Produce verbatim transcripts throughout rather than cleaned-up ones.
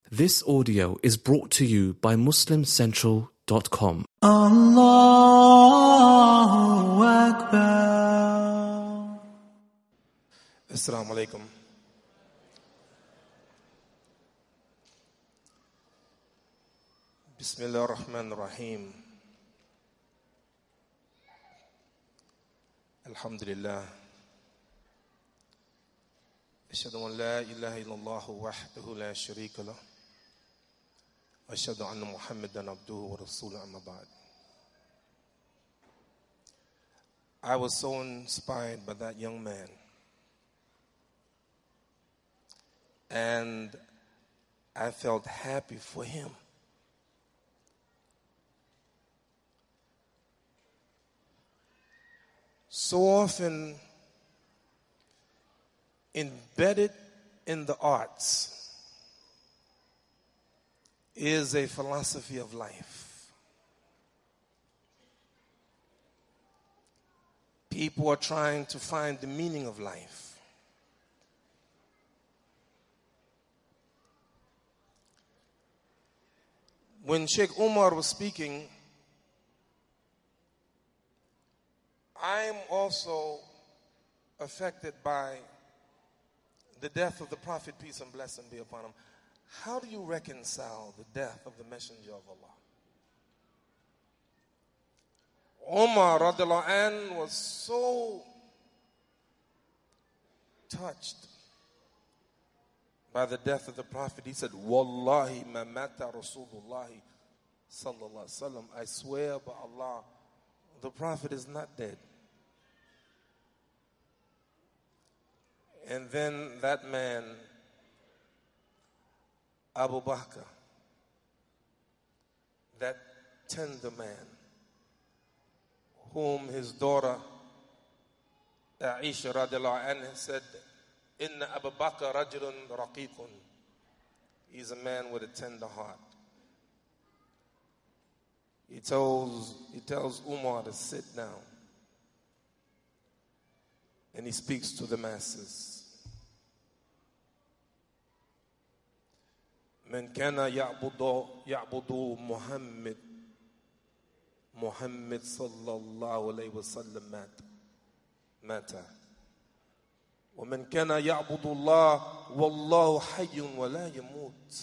This audio is brought to you by muslim central dot com. Allahu Akbar. Assalamu alaikum. Bismillah ar-Rahman ar-Rahim. Alhamdulillah. Ashhadu an la ilaha illallah wahdahu la sharika lah. Ashhadu anna Muhammadan abduhu wa rasuluhu amma ba'd. I was so inspired by that young man. And I felt happy for him. So often embedded in the arts is a philosophy of life. People are trying to find the meaning of life. When Sheikh Umar was speaking, I'm also affected by the death of the Prophet, peace and blessing be upon him. How do you reconcile the death of the Messenger of Allah? Umar radiallahu anh was so touched by the death of the Prophet. He said, Wallahi ma mata Rasulullahi sallallahu alaihi wasallam. I swear by Allah, the Prophet is not dead. And then that man, Abu Bakr, that tender man, whom his daughter Aisha radiallahu anha said, Inna Abu Bakr rajulun raqiqun. He's a man with a tender heart. He tells, he tells Umar to sit down. And he speaks to the masses. من كان يعبد يعبد محمد محمد صلى الله عليه وسلم مات مات ومن كان يعبد الله والله حي ولا يموت.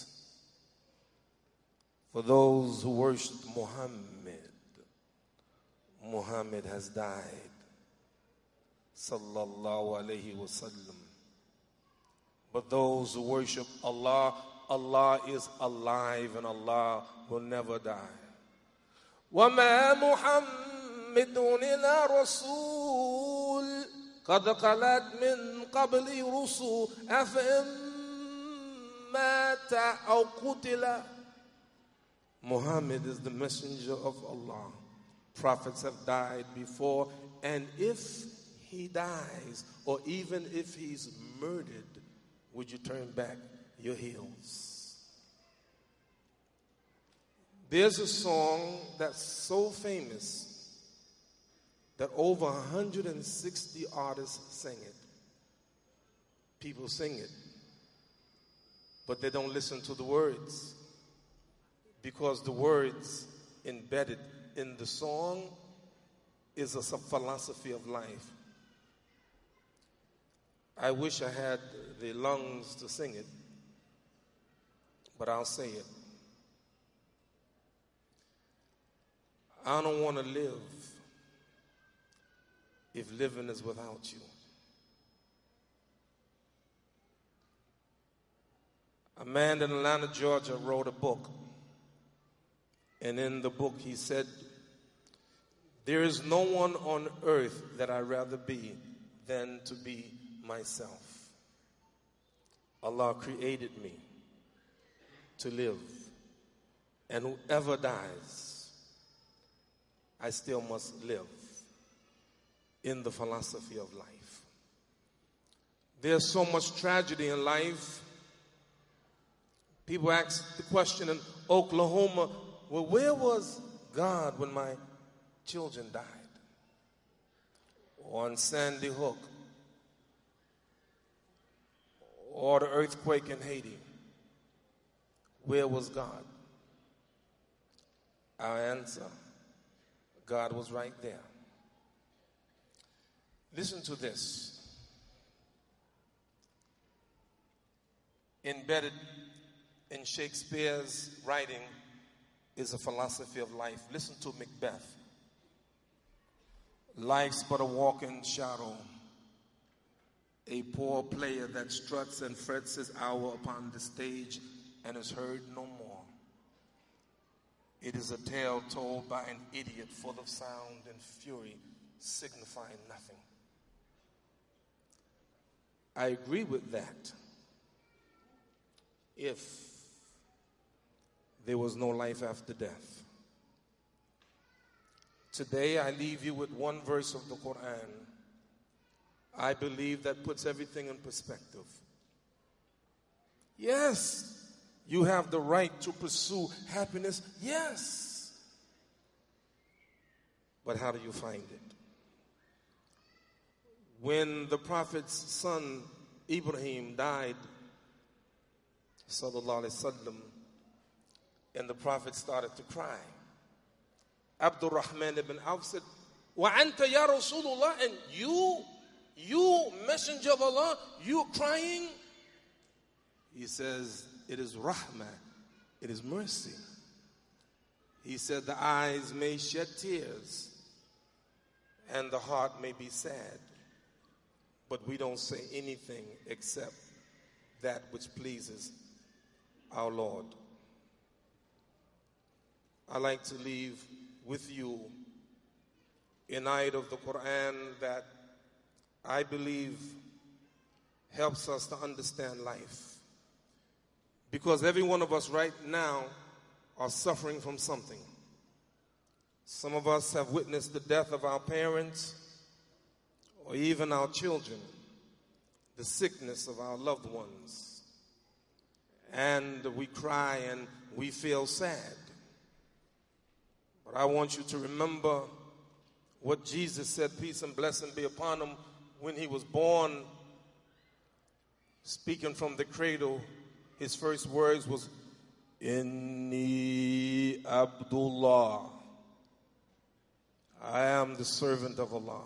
For those who worship Muhammad, Muhammad has died. Sallallahu alayhi wasallam. But those who worship Allah, Allah is alive and Allah will never die. وَمَا مُحَمِّدٌ إِلَّا رَسُولٌ قَدْ خَلَتْ مِنْ قَبْلِهِ الرُّسُلُ أَفَإِن مَّاتَ أَوْ قُتِلَ. Muhammad is the messenger of Allah. Prophets have died before, and if he dies, or even if he's murdered, would you turn back your heels? There's a song that's so famous that over one hundred sixty artists sing it. People sing it, but they don't listen to the words, because the words embedded in the song is a philosophy of life. I wish I had the lungs to sing it, but I'll say it. I don't want to live if living is without you. A man in Atlanta, Georgia wrote a book, and in the book he said, there is no one on earth that I'd rather be than to be myself. Allah created me to live, and whoever dies, I still must live in the philosophy of life. There's so much tragedy in life. People ask the question in Oklahoma, well, where was God when my children died? Or on Sandy Hook, or the earthquake in Haiti. where was God? Our answer, God was right there. Listen to this. Embedded in Shakespeare's writing is a philosophy of life. Listen to Macbeth. Life's but a walking shadow, a poor player that struts and frets his hour upon the stage and is heard no more. It is a tale told by an idiot full of sound and fury, signifying nothing. I agree with that if there was no life after death. Today, I leave you with one verse of the Quran. I believe that puts everything in perspective. Yes, you have the right to pursue happiness. Yes. But how do you find it? When the Prophet's son, Ibrahim, died, sallallahu alaihi wasallam, and the Prophet started to cry, Abdul Rahman ibn Auf said, "Wa anta ya Rasulullah," and you, you messenger of Allah, you crying? He says, it is rahmah, it is mercy. He said, the eyes may shed tears and the heart may be sad, but we don't say anything except that which pleases our Lord. I like to leave with you an ayat of the Quran that I believe helps us to understand life. Because every one of us right now are suffering from something. Some of us have witnessed the death of our parents or even our children, the sickness of our loved ones. And we cry and we feel sad. But I want you to remember what Jesus said, peace and blessing be upon him, when he was born. Speaking from the cradle, his first words was, Inni Abdullah. I am the servant of Allah.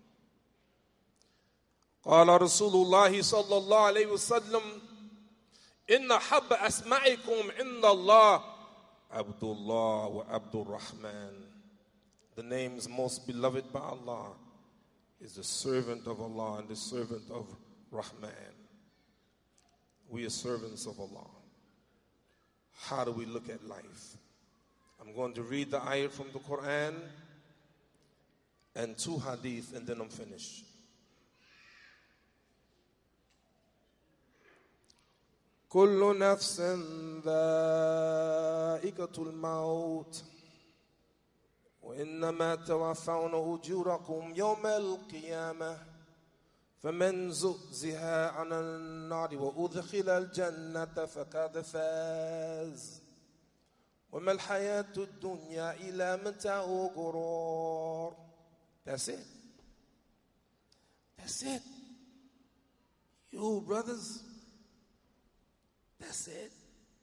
قال رسول الله صلى الله عليه وسلم إن حب أسمعكم عند الله عبد الله وعبد الرحمن. The names most beloved by Allah is the servant of Allah and the servant of Rahman. We are servants of Allah. How do we look at life? I'm going to read the ayat from the Quran and two hadith, and then I'm finished. كل نفس ذائقة الموت وإنما توفون أجوركم يوم القيامة فمن زحزح عن النار وأدخل الجنة فقد فاز وما الحياة الدنيا إلا متاع الغرور. That's it. That's it. You brothers, that's it.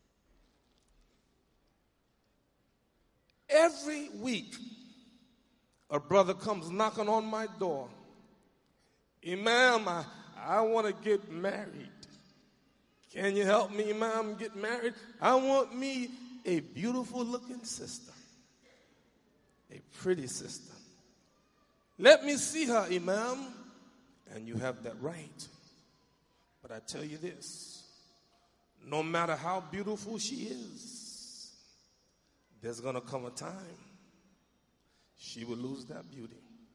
Every week, a brother comes knocking on my door. Imam, I, I want to get married. Can you help me, Imam, get married? I want me a beautiful looking sister. A pretty sister. Let me see her, Imam. And you have that right. But I tell you this, no matter how beautiful she is, there's going to come a time she will lose that beauty.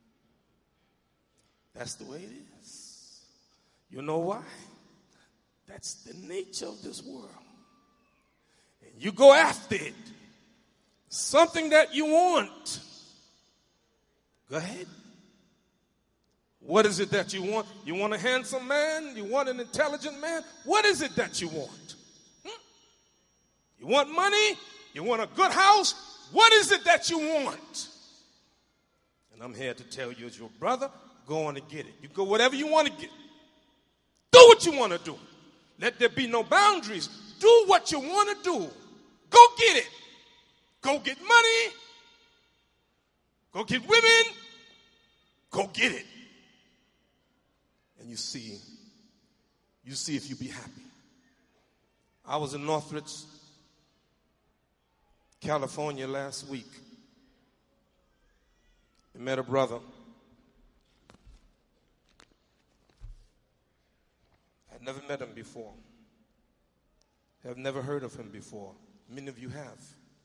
That's the way it is. You know why? That's the nature of this world. And you go after it. Something that you want. Go ahead. What is it that you want? You want a handsome man? You want an intelligent man? What is it that you want? Hmm? You want money? You want a good house? What is it that you want? And I'm here to tell you as your brother, go on and get it. You go whatever you want to get. Do what you want to do. Let there be no boundaries. Do what you want to do. Go get it. Go get money. Go get women. Go get it. And you see, you see if you be happy. I was in Northridge, California last week. I met a brother. I'd never met him before. I've never heard of him before. Many of you have.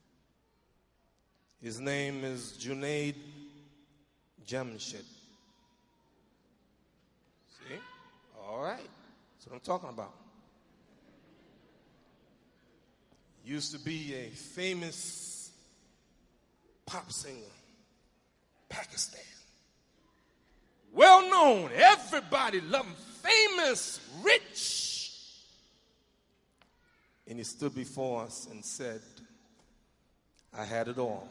His name is Junaid Jamshed. See? All right. That's what I'm talking about. Used to be a famous pop singer, Pakistan. Well known. Everybody loved him. Famous, rich. And he stood before us and said, I had it all,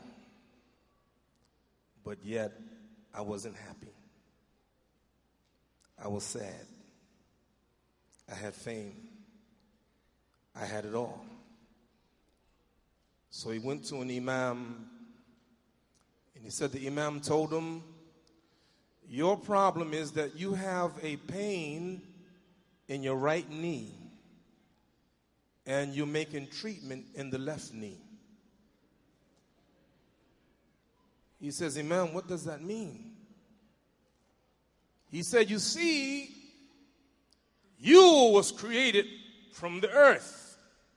but yet I wasn't happy. I was sad. I had fame. I had it all. So he went to an imam, and he said the imam told him, your problem is that you have a pain in your right knee, and you're making treatment in the left knee. He says, Imam, what does that mean? He said, you see, you was created from the earth.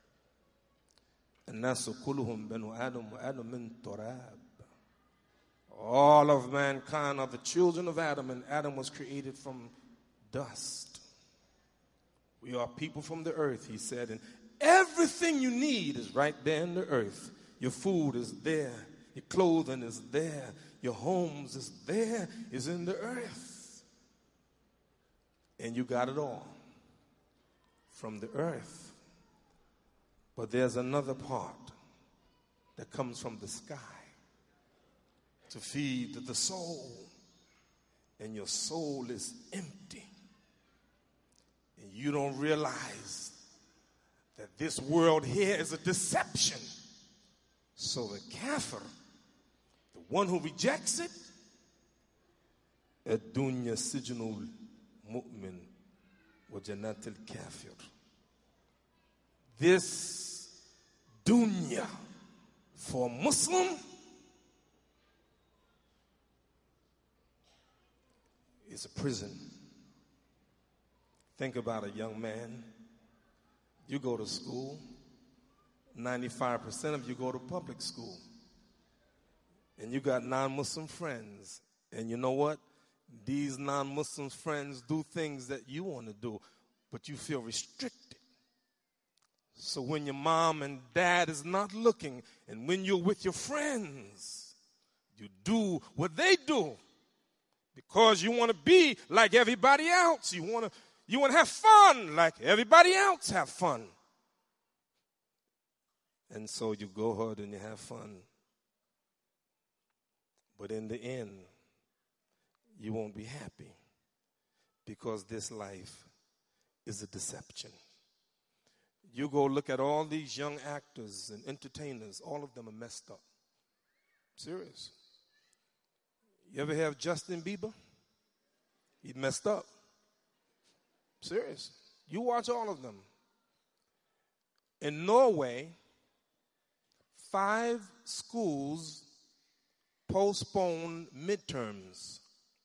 All of mankind are the children of Adam, and Adam was created from dust. We are people from the earth, he said, and everything you need is right there in the earth. Your food is there. Your clothing is there. Your homes is there. Is in the earth. And you got it all from the earth. But there's another part that comes from the sky to feed the soul. And your soul is empty. And you don't realize that this world here is a deception. So the kafir, the one who rejects it, ad-dunya sijnul mu'min wa jannatil kafir. This dunya for a Muslim is a prison. Think about a young man. You go to school. ninety-five percent of you go to public school. And you got non-Muslim friends. And you know what? These non-Muslim friends do things that you want to do, but you feel restricted. So when your mom and dad is not looking, and when you're with your friends, you do what they do because you want to be like everybody else. You want to you want to have fun like everybody else have fun. And so you go ahead and you have fun. But in the end, you won't be happy because this life is a deception. You go look at all these young actors and entertainers, all of them are messed up. Serious. You ever have Justin Bieber? He messed up. Serious. You watch all of them. In Norway, five schools postponed midterms.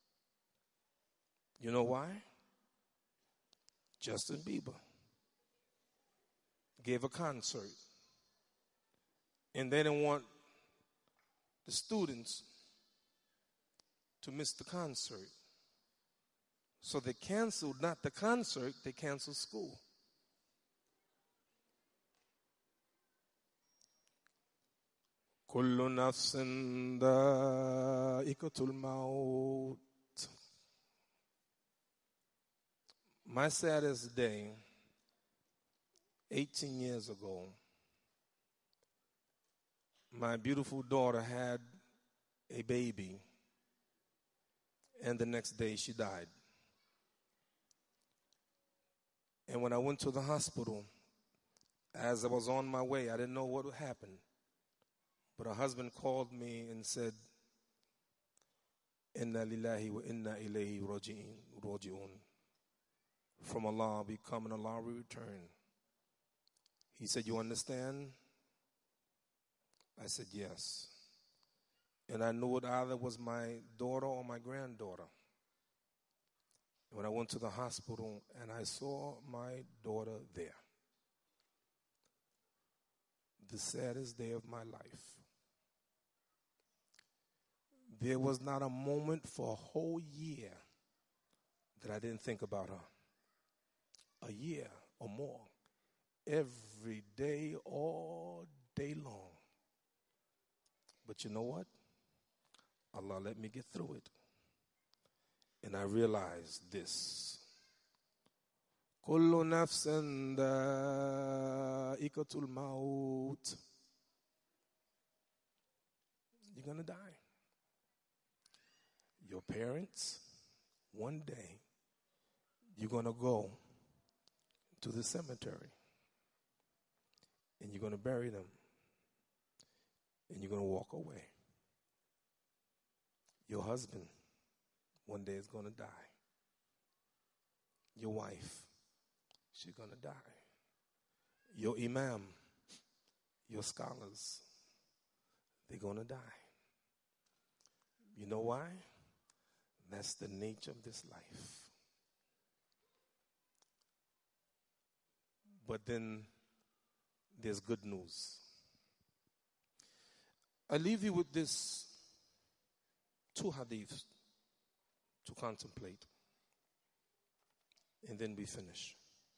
You know why? Justin Bieber gave a concert, and they didn't want the students to miss the concert. So they canceled not the concert, they canceled school. Kullu nafsin dha'iqatul maut. My saddest day, eighteen years ago, my beautiful daughter had a baby, and the next day she died. And when I went to the hospital, As I was on my way, I didn't know what would happen. But her husband called me and said, Inna lillahi wa inna ilayhi raji'un. From Allah we come and Allah we return. He said, you understand? I said, yes. And I knew it either was my daughter or my granddaughter. When I went to the hospital and I saw my daughter there, the saddest day of my life. There was not a moment for a whole year that I didn't think about her. A year or more. Every day, all day long. But you know what? Allah let me get through it. And I realized this. Kullu nafsin dha'iqatul maut. You're going to die. Your parents, one day, you're going to go to the cemetery. And you're going to bury them. And you're going to walk away. Your husband, one day is going to die. Your wife, she's going to die. Your imam, your scholars, they're going to die. You know why? That's the nature of this life. But then there's good news. I leave you with this two hadiths to contemplate. And then we finish.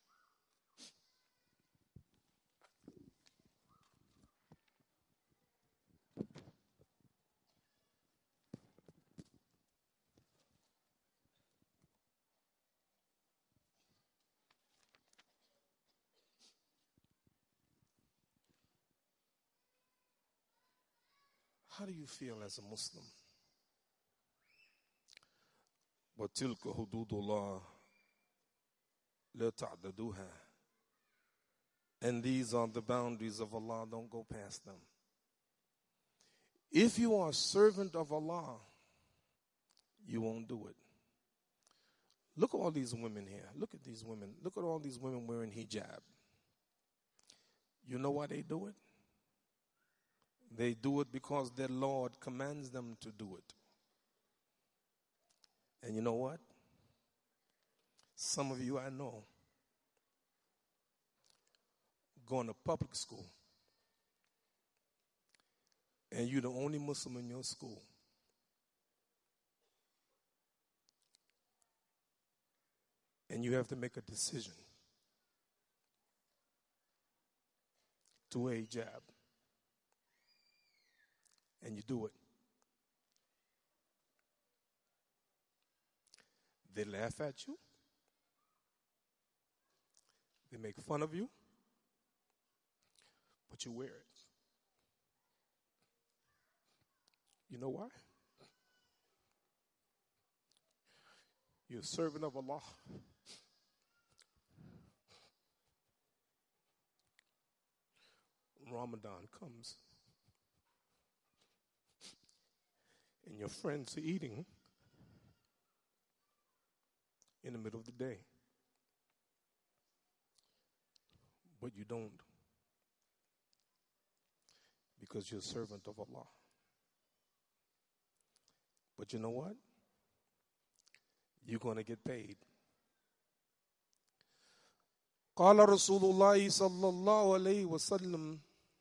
How do you feel as a Muslim? وَتِلْكَ حُدُودُ اللَّهِ لَا تَعْدَدُوهَا. And these are the boundaries of Allah. Don't go past them. If you are a servant of Allah, you won't do it. Look at all these women here. Look at these women. Look at all these women wearing hijab. You know why they do it? They do it because their Lord commands them to do it. And you know what? Some of you I know going to public school, and you're the only Muslim in your school. And you have to make a decision to wear hijab. And you do it. They laugh at you. They make fun of you. But you wear it. You know why? You're a servant of Allah. Ramadan comes. And your friends are eating in the middle of the day. But you don't. Because you're a servant of Allah. But you know what? You're going to get paid. قال رسول الله صلى الله عليه وسلم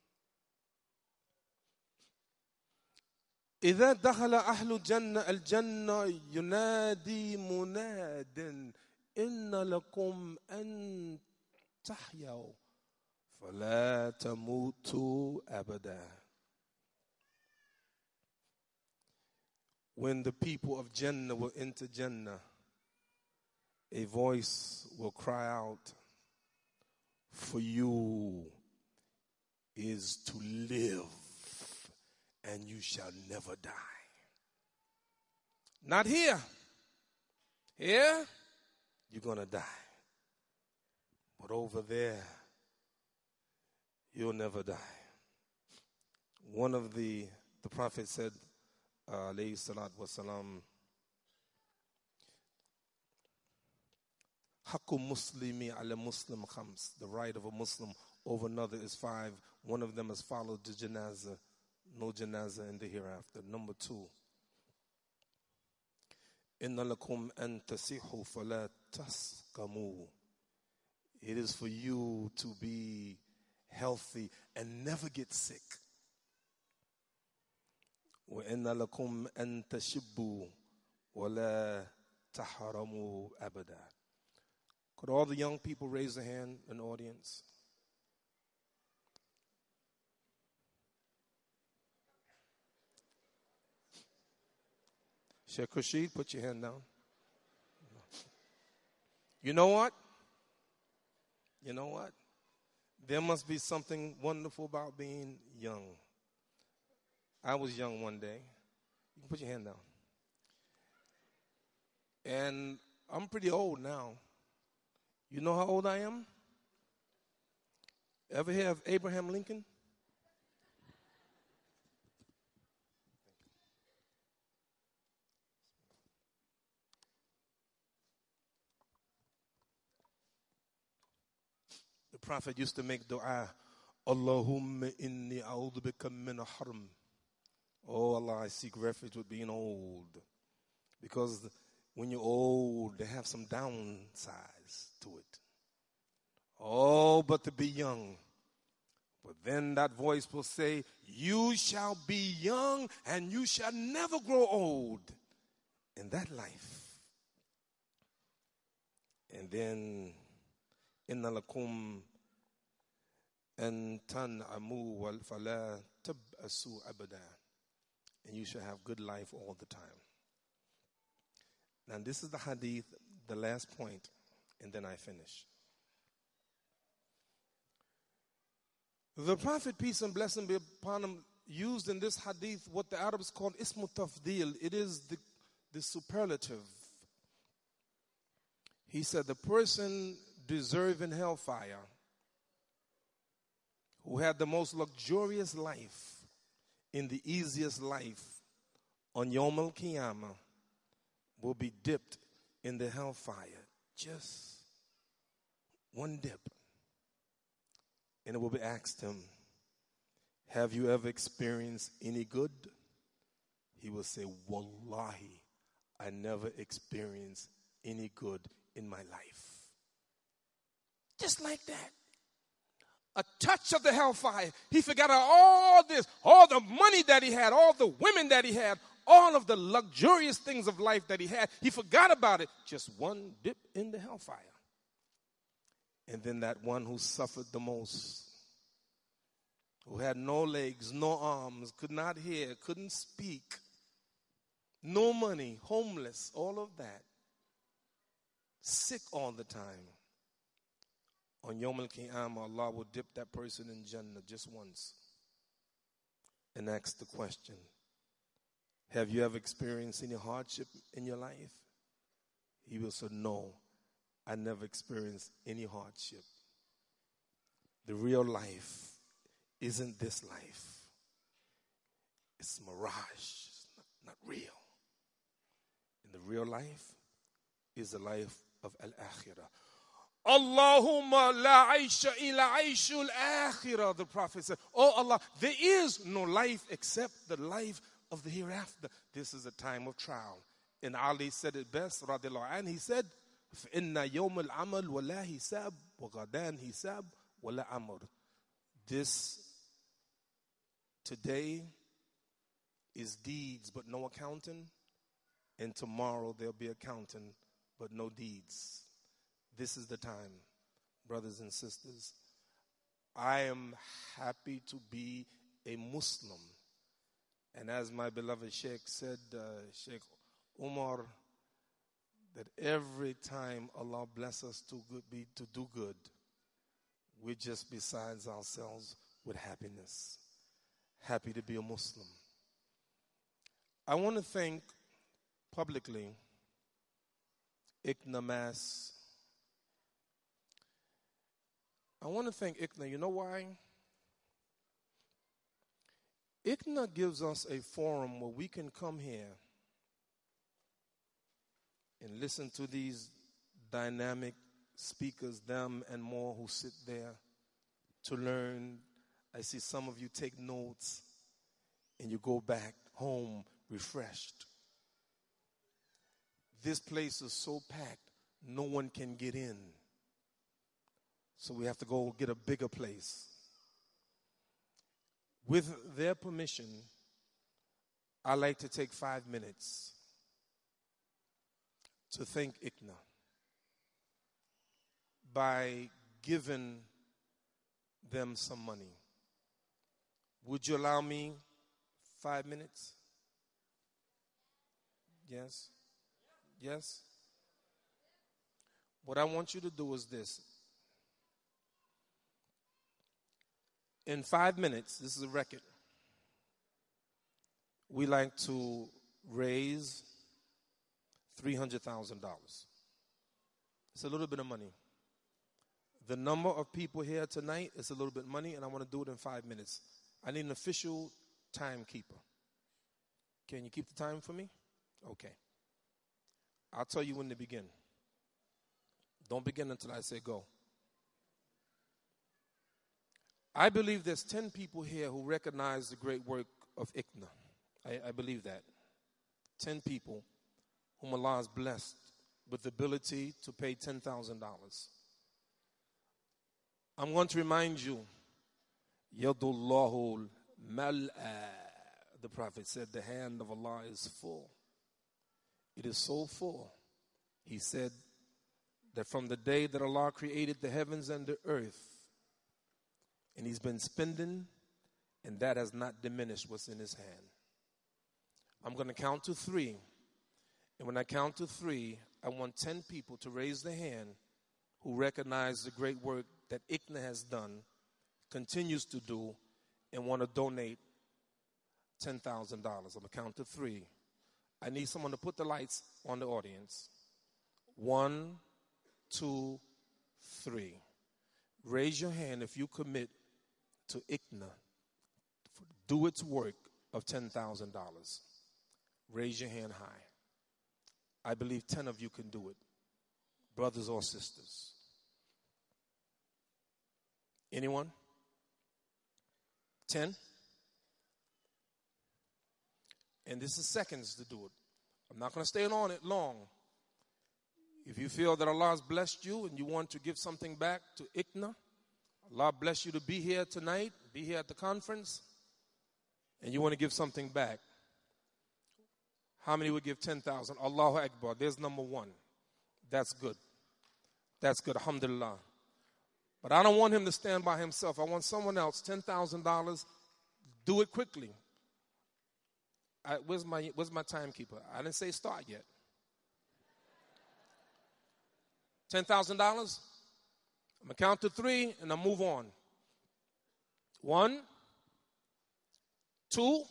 إذا دخل أهل الجنة الجنة ينادي مناد إن لكم أن تحيوا فلا تموتوا أبدا. When the people of Jannah will enter Jannah, a voice will cry out, for you is to live, and you shall never die. Not here. Here, you're going to die. But over there, you'll never die. One of the, the Prophet said, uh, alayhi salatu wasalam, Haqqu muslimi ala muslim khams. The right of a Muslim over another is five. One of them is followed the janazah. No janazah in the hereafter. Number two. Inna lakum an tasihu fala taskamu. It is for you to be healthy and never get sick. Wa inna lakum an tashibbu wala taharamu abada. Could all the young people raise their hand in the audience? Sheikh Rashid, put your hand down. You know what? You know what? There must be something wonderful about being young. I was young one day. You can put your hand down. And I'm pretty old now. You know how old I am? Ever hear of Abraham Lincoln? The Prophet used to make dua, Allahumma inni a'udhu bika min haram. Oh Allah, I seek refuge with being old. Because when you're old, they have some downsides to it. Oh, but to be young. But then that voice will say, you shall be young and you shall never grow old in that life. And then, inna lakum an tan'amu wal fala tab'asu abada. And you shall have good life all the time. Now this is the hadith, the last point, and then I finish. The Prophet, peace and blessing be upon him, used in this hadith what the Arabs call ismu tafdil. It is the, the superlative. He said the person deserving hellfire, who had the most luxurious life in the easiest life on Yawm al-Qiyamah, will be dipped in the hellfire. Just one dip. And it will be asked him, have you ever experienced any good? He will say, Wallahi, I never experienced any good in my life. Just like that. A touch of the hellfire. He forgot all this, all the money that he had, all the women that he had, all of the luxurious things of life that he had. He forgot about it. Just one dip in the hellfire. And then that one who suffered the most, who had no legs, no arms, could not hear, couldn't speak, no money, homeless, all of that, sick all the time. On Yawm al-Qiyamah, Allah will dip that person in Jannah just once and ask the question, have you ever experienced any hardship in your life? He will say, no, I never experienced any hardship. The real life isn't this life. It's mirage. It's not, not real. And the real life is the life of al-akhirah. Allahumma la aisha illa aishul akhirah. The Prophet said, oh Allah, there is no life except the life of the hereafter. This is a time of trial. And Ali said it best, radiallahu anhu. He said, فَإِنَّ يَوْمَ الْعَمَلْ وَلَا حِسَابْ وَغَدَانْ حِسَابْ وَلَا أَمْرٍ. This today is deeds but no accounting, and tomorrow there'll be accounting but no deeds. This is the time, brothers and sisters. I am happy to be a Muslim. And as my beloved Sheikh said, uh, Sheikh Umar, that every time Allah bless us to good, be to do good, we just besides ourselves with happiness. Happy to be a Muslim. I want to thank publicly ICNA Mass. I want to thank ICNA. You know why? I C N A gives us a forum where we can come here and listen to these dynamic speakers, them and more who sit there to learn. I see some of you take notes and you go back home refreshed. This place is so packed, no one can get in. So we have to go get a bigger place. With their permission, I'd like to take five minutes to thank I C N A by giving them some money. Would you allow me five minutes? Yes? Yes? What I want you to do is this. In five minutes, this is a record, we like to raise three hundred thousand dollars. It's a little bit of money. The number of people here tonight is a little bit of money, and I want to do it in five minutes. I need an official timekeeper. Can you keep the time for me? Okay. I'll tell you when to begin. Don't begin until I say go. I believe there's ten people here who recognize the great work of I C N A. I, I believe that. ten people whom Allah has blessed with the ability to pay ten thousand dollars. I'm going to remind you, Yadullahu mal'a. The Prophet said the hand of Allah is full. It is so full. He said that from the day that Allah created the heavens and the earth, and He's been spending, and that has not diminished what's in His hand. I'm going to count to three. And when I count to three, I want ten people to raise their hand who recognize the great work that I C N A has done, continues to do, and want to donate ten thousand dollars. I'm going to count to three. I need someone to put the lights on the audience. One, two, three. Raise your hand if you commit to I C N A, do its work of ten thousand dollars. Raise your hand high. I believe ten of you can do it, brothers or sisters. Anyone? ten? And this is seconds to do it. I'm not going to stay on it long. If you feel that Allah has blessed you and you want to give something back to I C N A, Allah bless you to be here tonight, be here at the conference, and you want to give something back. How many would give ten thousand? Allahu Akbar. There's number one. That's good. That's good. Alhamdulillah. But I don't want him to stand by himself. I want someone else. ten thousand dollars. Do it quickly. I, where's my Where's my timekeeper? I didn't say start yet. ten thousand dollars. I'm going to count to three and I'll move on. One, two.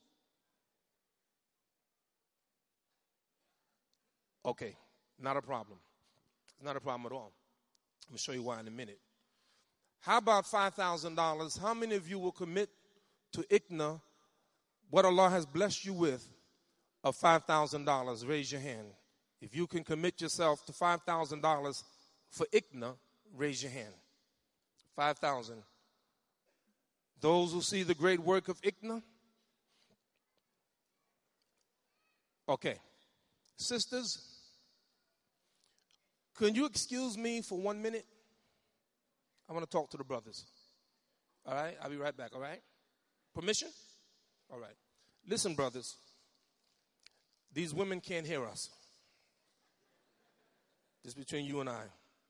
Okay, not a problem. It's not a problem at all. I'm going to show you why in a minute. How about five thousand dollars? How many of you will commit to I C N A what Allah has blessed you with of five thousand dollars? Raise your hand. If you can commit yourself to five thousand dollars for I C N A, raise your hand. five thousand dollars. Those who see the great work of I C N A? Okay. Sisters, can you excuse me for one minute? I want to talk to the brothers. All right? I'll be right back, all right? Permission? All right. Listen, brothers. These women can't hear us. This is between you and I.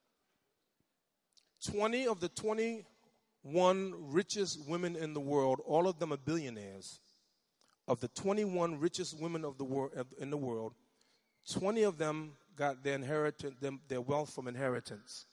twenty of the twenty-one richest women in the world, all of them are billionaires. Of the twenty-one richest women of the world in the world, twenty of them got their inheritance, their wealth from inheritance.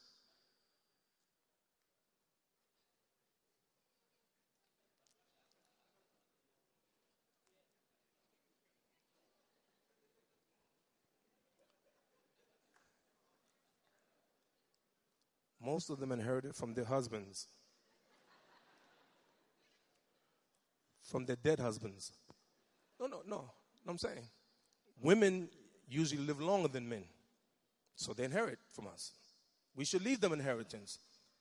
Most of them inherited from their husbands. from their dead husbands. No, no, no. No, I'm saying women usually live longer than men, so they inherit from us. We should leave them inheritance,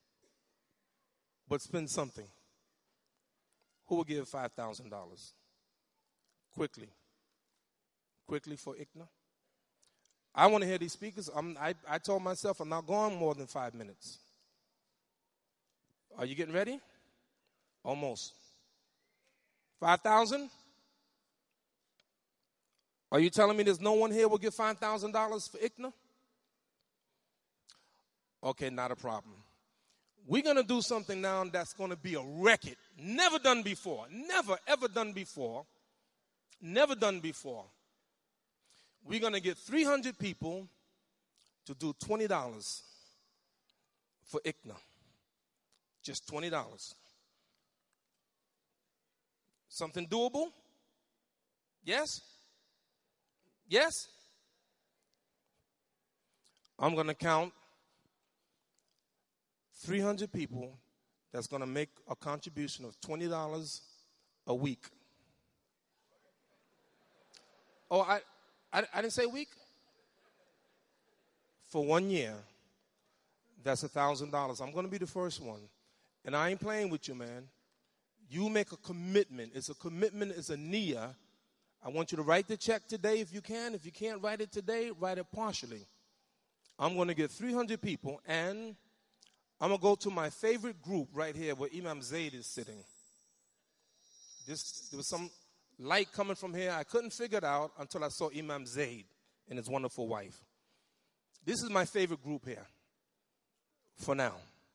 but spend something. Who will give five thousand dollars? Quickly. Quickly for Ikna. I want to hear these speakers. I'm, I, I told myself I'm not going more than five minutes. Are you getting ready? Almost. five thousand? Are you telling me there's no one here will give five thousand dollars for Ikna? Okay, not a problem. We're going to do something now that's going to be a record. Never done before. Never, ever done before. Never done before. We're going to get three hundred people to do twenty dollars for Ikna. Just twenty dollars. Something doable? Yes? Yes? I'm going to count three hundred people that's going to make a contribution of twenty dollars a week. Oh, I, I, I didn't say week? For one year, that's one thousand dollars. I'm going to be the first one. And I ain't playing with you, man. You make a commitment. It's a commitment. It's a niyyah. I want you to write the check today if you can. If you can't write it today, write it partially. I'm going to get three hundred people, and I'm going to go to my favorite group right here where Imam Zaid is sitting. This, there was some light coming from here. I couldn't figure it out until I saw Imam Zaid and his wonderful wife. This is my favorite group here for now.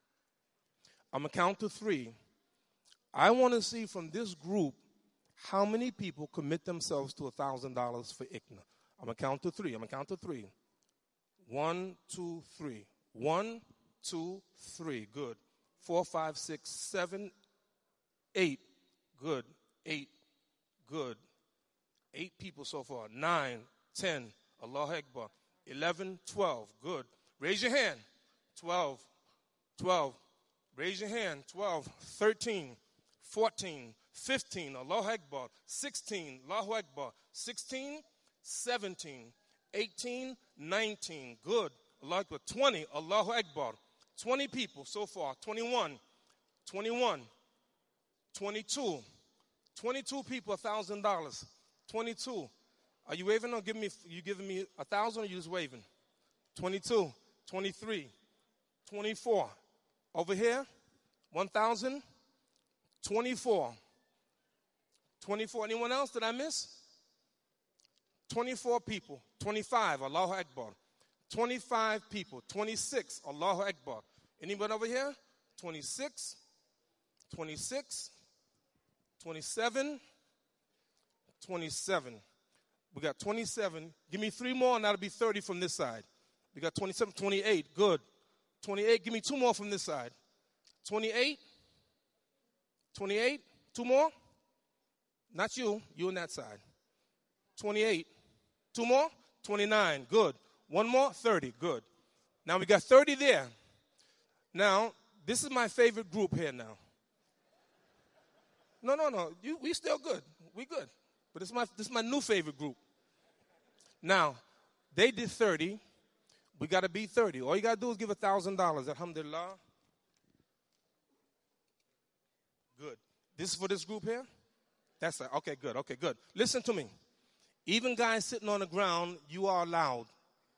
I'm going to count to three. I want to see from this group how many people commit themselves to one thousand dollars for Ikna. I'm going to count to three. I'm going to count to three. One, two, three. One, two, three. Good. Four, five, six, seven, eight. Good. Eight. Good. Eight people so far. Nine, ten. Allahu Akbar. Eleven, twelve. Good. Raise your hand. Twelve. Twelve. Raise your hand. Twelve. Thirteen. Fourteen. Fifteen. Allahu Akbar. Sixteen. Allahu Akbar. Sixteen. Seventeen. Eighteen. Nineteen. Good. Allahu Akbar. Twenty. Allahu Akbar. Twenty people so far. Twenty-one. Twenty-one. Twenty-two. Twenty-two people, a thousand dollars. Twenty-two. Are you waving or giving me? You giving me a thousand or you just waving? Twenty-two. Twenty-three. Twenty-four. Over here. One thousand. Twenty-four. Twenty-four. Anyone else? Did I miss? Twenty-four people. Twenty-five. Allahu Akbar. Twenty-five people. Twenty-six. Allahu Akbar. Anyone over here? Twenty-six. Twenty-six. twenty-seven, twenty-seven. We got twenty-seven. Give me three more and that'll be thirty from this side. We got twenty-seven, twenty-eight. Good. twenty-eight. Give me two more from this side. twenty-eight. twenty-eight. Two more. Not you. You on that side. twenty-eight. Two more. twenty-nine. Good. One more. thirty. Good. Now we got thirty there. Now, this is my favorite group here now. No, no, no. You, we still good. We good. But this is my this is my new favorite group. Now, they did thirty. We got to beat thirty. All you got to do is give one thousand dollars. Alhamdulillah. Good. This is for this group here? That's it. Okay, good. Okay, good. Listen to me. Even guys sitting on the ground, you are allowed.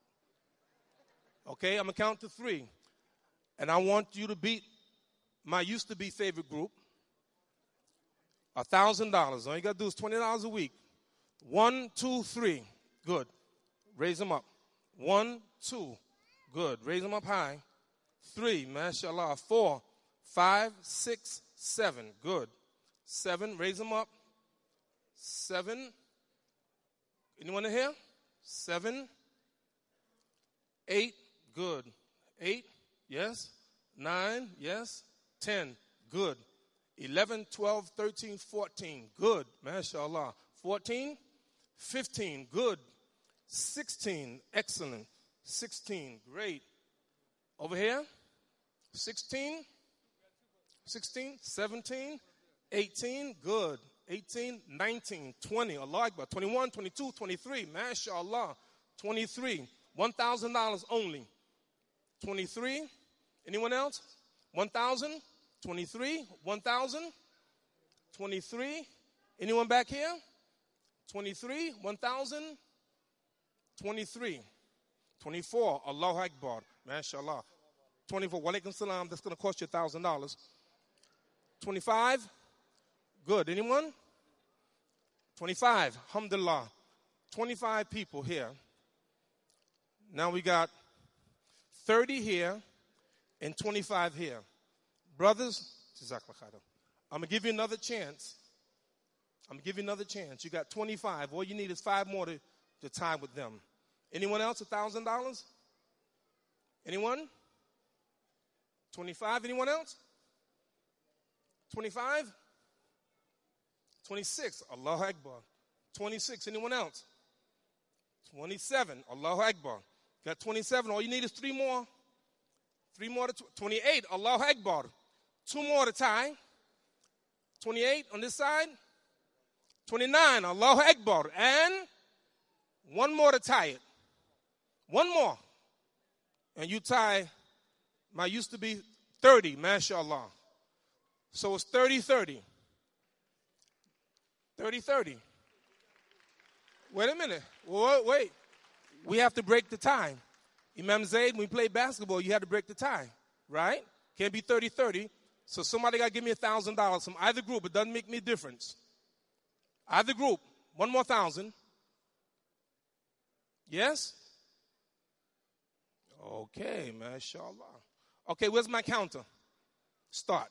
Okay, I'm going to count to three. And I want you to beat my used to be favorite group. one thousand dollars. All you got to do is twenty dollars a week. One, two, three. Good. Raise them up. One, two. Good. Raise them up high. Three. Mashallah. Four. Five, six, seven. Good. Seven. Raise them up. Seven. Anyone in here? Seven. Eight. Good. Eight. Yes. Nine. Yes. Ten. Good. eleven, twelve, thirteen, fourteen. Good. MashaAllah. fourteen, fifteen. Good. sixteen. Excellent. sixteen. Great. Over here. sixteen. sixteen. seventeen. eighteen. Good. eighteen, nineteen, twenty, Allah Akbar, twenty-one, twenty-two, twenty-three, mashallah, twenty-three, one thousand dollars only, twenty-three, anyone else? one thousand, twenty-three, one thousand, twenty-three, anyone back here? twenty-three, one thousand, twenty-three, twenty-four, Allahu Akbar, mashallah, twenty-four, wa alaikum salam, that's going to cost you one thousand dollars, twenty-five, good, anyone? twenty-five, alhamdulillah, twenty-five people here. Now we got thirty here and twenty-five here. Brothers, I'm going to give you another chance. I'm going to give you another chance. You got twenty-five. All you need is five more to, to tie with them. Anyone else, one thousand dollars? Anyone? twenty-five, anyone else? twenty-five? twenty-six, Allahu Akbar. twenty-six, anyone else? twenty-seven, Allahu Akbar. Got twenty-seven, all you need is three more. Three more to tw- twenty-eight, Allahu Akbar. Two more to tie. twenty-eight on this side. twenty-nine, Allahu Akbar. And one more to tie it. One more. And you tie, my used to be thirty, mashallah. So it's thirty thirty. thirty thirty. Wait a minute. Wait, wait. We have to break the tie. Imam Zayd, when we play basketball, you have to break the tie, right? Can't be thirty thirty. So somebody got to give me one thousand dollars from either group. It doesn't make me a difference. Either group, one more thousand. Yes? Okay, mashallah. Okay, where's my counter? Start.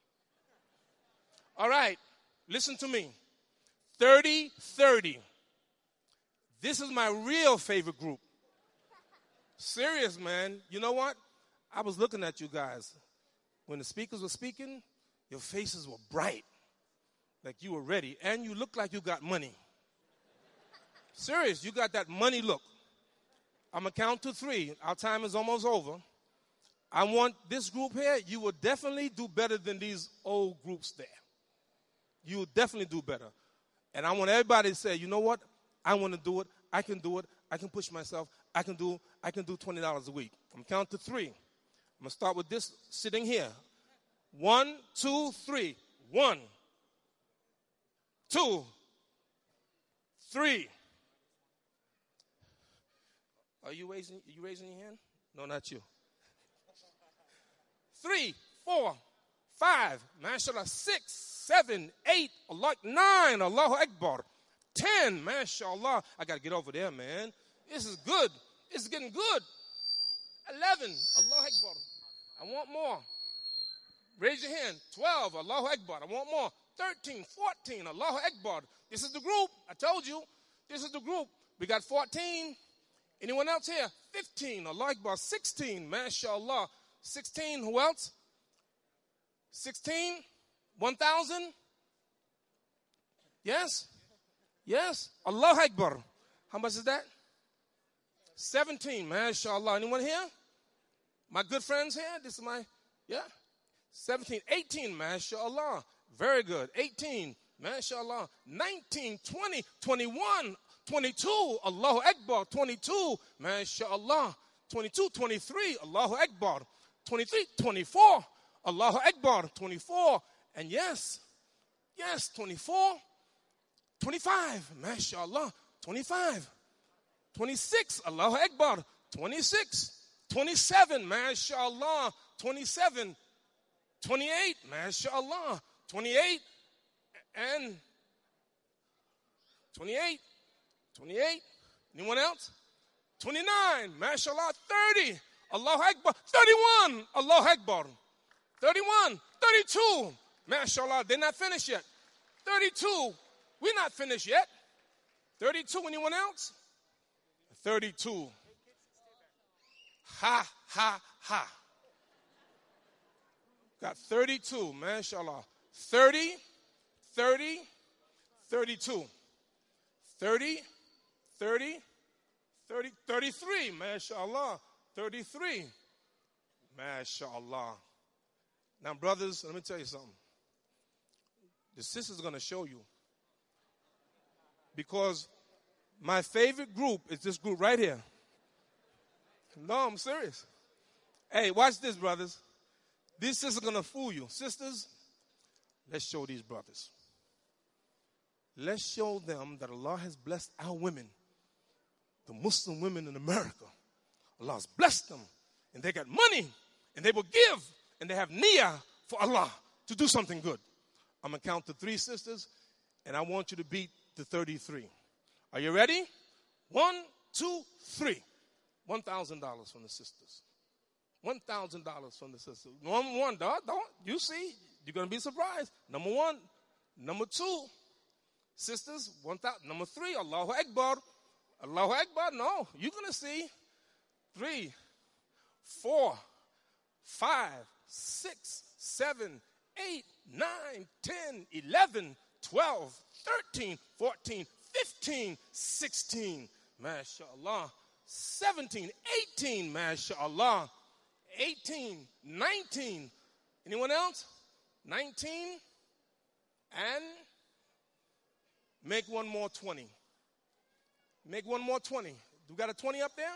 All right, listen to me. thirty thirty. This is my real favorite group. Serious, man. You know what? I was looking at you guys. When the speakers were speaking, your faces were bright. Like you were ready. And you looked like you got money. Serious, you got that money look. I'm going to count to three. Our time is almost over. I want this group here, you will definitely do better than these old groups there. You will definitely do better. And I want everybody to say, you know what? I want to do it. I can do it. I can push myself. I can do I can do twenty dollars a week. I'm count to three. I'm going to start with this sitting here. One, two, three. One, two, three. Are you raising, are you raising your hand? No, not you. Three, four, five, mashallah, six, seven, eight, Allah, nine, Allahu Akbar. Ten, mashallah. I got to get over there, man. This is good. This is getting good. Eleven, Allahu Akbar. I want more. Raise your hand. Twelve, Allahu Akbar. I want more. Thirteen, fourteen, Allahu Akbar. This is the group. I told you. This is the group. We got fourteen. Anyone else here? Fifteen, Allahu Akbar. Sixteen, mashallah. Sixteen, who else? Sixteen, one thousand. Yes? Yes? Allahu Akbar. How much is that? seventeen, mashallah. Anyone here? My good friends here? This is my, yeah? seventeen, eighteen, mashallah. Very good. eighteen, mashallah. nineteen, twenty, twenty-one, twenty-two, Allahu Akbar. twenty-two, mashallah. twenty-two, twenty-three, Allahu Akbar. twenty-three, twenty-four, Allahu Akbar. twenty-four, and yes, yes, twenty-four, twenty-five, mashallah. twenty-five, twenty-six, Allahu Akbar. twenty-six, twenty-seven, mashallah. twenty-seven, twenty-eight, mashallah. twenty-eight, and twenty-eight, twenty-eight. Anyone else? twenty-nine, mashallah. thirty, Allahu Akbar. thirty-one, Allahu Akbar. thirty-one, thirty-two, mashallah. They're not finished yet. thirty-two, we're not finished yet. thirty-two, anyone else? thirty-two. Ha, ha, ha. Got thirty-two, mashallah. thirty, thirty, thirty-two. thirty, thirty, thirty, thirty-three, mashallah. thirty-three, mashallah. Now, brothers, let me tell you something. The sister's going to show you Because my favorite group is this group right here. No, I'm serious. Hey, watch this, brothers. These sisters are going to fool you. Sisters, let's show these brothers. Let's show them that Allah has blessed our women, the Muslim women in America. Allah has blessed them, and they got money, and they will give, and they have niyyah for Allah to do something good. I'm going to count to three, sisters, and I want you to beat the thirty-three. Are you ready? One, two, three. one thousand dollars from the sisters. one thousand dollars from the sisters. Number one, don't, don't, you see, you're going to be surprised. Number one. Number two, sisters, one thousand. Number three, Allahu Akbar. Allahu Akbar, no, you're going to see. Three, four, five, six, seven, eight, nine, ten, eleven, twelve, thirteen, fourteen, fifteen, sixteen, mashallah, seventeen, eighteen, mashallah, eighteen, nineteen, anyone else? nineteen, and make one more twenty. Make one more twenty. We got a twenty up there?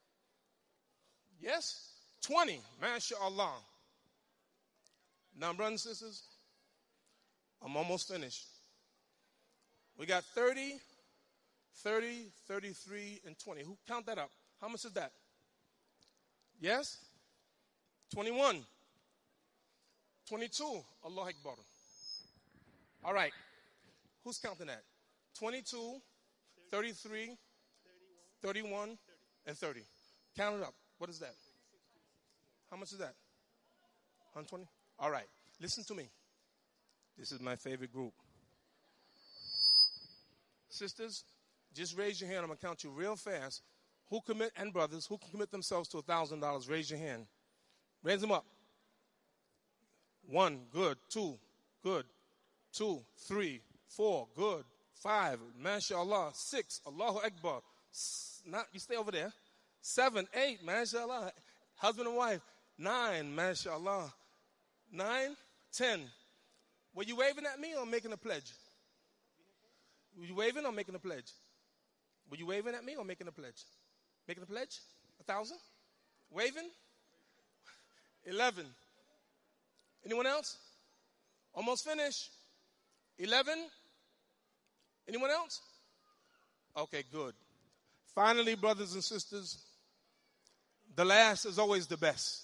Yes? twenty, mashallah. Now, brothers and sisters, I'm almost finished. We got thirty, thirty, thirty-three, and twenty. Who count that up? How much is that? Yes? twenty-one. twenty-two. Allah Akbar. All right. Who's counting that? twenty-two, thirty-three, thirty-one, and thirty. Count it up. What is that? How much is that? one hundred twenty? All right. Listen to me. This is my favorite group. Sisters, just raise your hand. I'm going to count you real fast. Who commit, and brothers, who can commit themselves to one thousand dollars? Raise your hand. Raise them up. One, good. Two, good. Two, three, four, good. Five, mashallah. Six, Allahu Akbar. Not, you stay over there. Seven, eight, mashallah. Husband and wife. Nine, mashallah. Nine, ten. Were you waving at me or making a pledge? Were you waving or making a pledge? Were you waving at me or making a pledge? Making a pledge? A thousand? Waving? Eleven. Anyone else? Almost finished. Eleven. Anyone else? Okay, good. Finally, brothers and sisters, the last is always the best.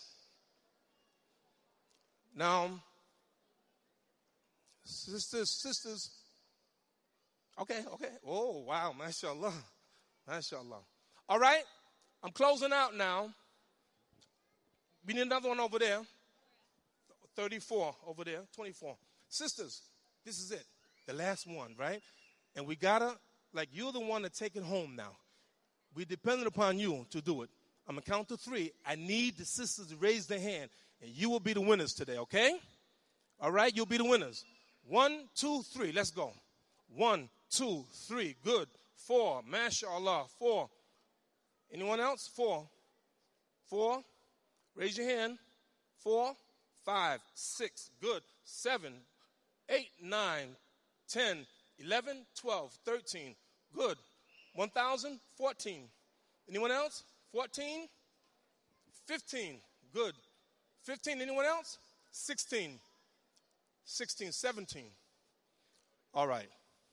Now, sisters, sisters, okay, okay. Oh, wow, mashallah, mashallah. All right, I'm closing out now. We need another one over there. thirty-four over there, twenty-four. Sisters, this is it, the last one, right? And we gotta, like, you're the one to take it home now. We dependent upon you to do it. I'm going to count to three. I need the sisters to raise their hand, and you will be the winners today, okay? All right, you'll be the winners. One, two, three. Let's go. One, two, three. Good. Four. Mashallah. Four. Anyone else? Four. Four. Raise your hand. Four. Five. Six. Good. Seven. Eight. Nine. Ten. Eleven. Twelve. Thirteen. Good. One thousand. Fourteen. Anyone else? Fourteen. Fifteen. Good. Fifteen. Anyone else? Sixteen. Sixteen. Seventeen. All right.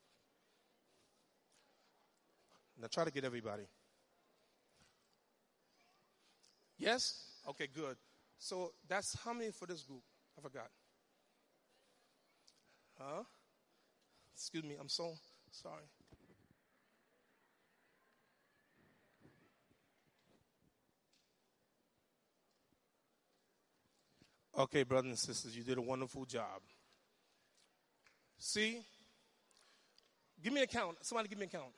Now try to get everybody. Yes? Okay, good. So that's how many for this group? I forgot. Huh? Excuse me, I'm so sorry. Okay, brothers and sisters, you did a wonderful job. See? Give me a count. Somebody give me a count.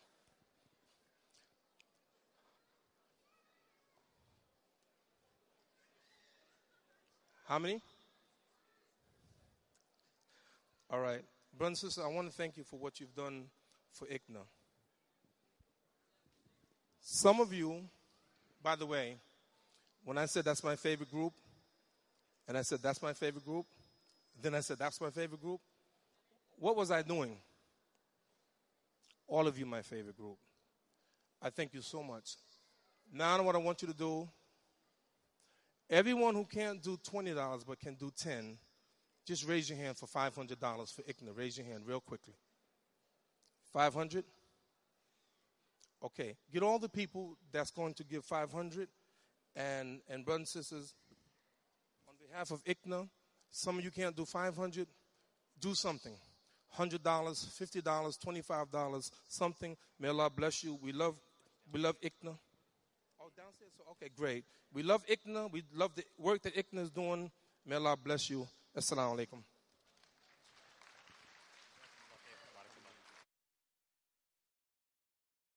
How many? All right. Brothers and sisters, I want to thank you for what you've done for I C N A. Some of you, by the way, when I said that's my favorite group, and I said that's my favorite group, then I said that's my favorite group, what was I doing? All of you, my favorite group. I thank you so much. Now what I want you to do, everyone who can't do twenty dollars but can do ten dollars, just raise your hand for five hundred dollars for I C N A. Raise your hand real quickly. five hundred dollars? Okay. Get all the people that's going to give five hundred dollars. And, and brothers and sisters, on behalf of I C N A, some of you can't do five hundred dollars. Do something. one hundred dollars, fifty dollars, twenty-five dollars, something. May Allah bless you. We love, we love I C N A. Oh, downstairs? Okay, great. We love I C N A. We love the work that I C N A is doing. May Allah bless you. Assalamu alaikum.